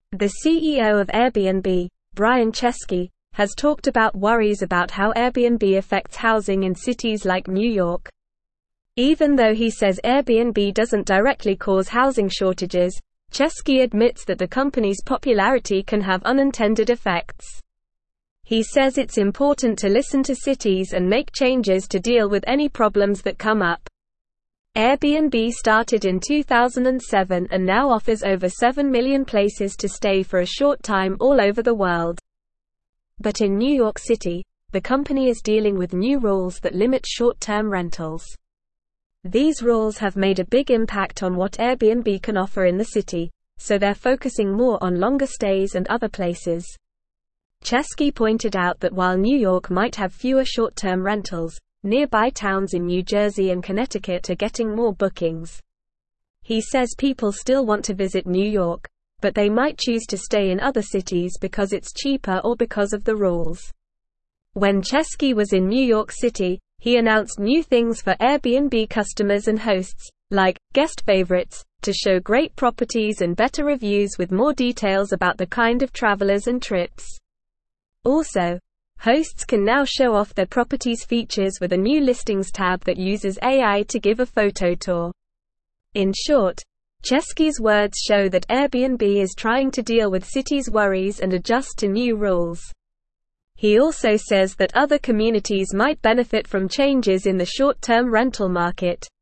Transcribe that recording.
The CEO of Airbnb, Brian Chesky, has talked about worries about how Airbnb affects housing in cities like New York. Even though he says Airbnb doesn't directly cause housing shortages, Chesky admits that the company's popularity can have unintended effects. He says it's important to listen to cities and make changes to deal with any problems that come up. Airbnb started in 2007 and now offers over 7 million places to stay for a short time all over the world. But in New York City, the company is dealing with new rules that limit short-term rentals. These rules have made a big impact on what Airbnb can offer in the city, so they're focusing more on longer stays and other places. Chesky pointed out that while New York might have fewer short-term rentals, nearby towns in New Jersey and Connecticut are getting more bookings. He says people still want to visit New York, but they might choose to stay in other cities because it's cheaper or because of the rules. When Chesky was in New York City, he announced new things for Airbnb customers and hosts, like guest favorites, to show great properties and better reviews with more details about the kind of travelers and trips. Also, hosts can now show off their property's features with a new listings tab that uses AI to give a photo tour. In short, Chesky's words show that Airbnb is trying to deal with cities' worries and adjust to new rules. He also says that other communities might benefit from changes in the short-term rental market.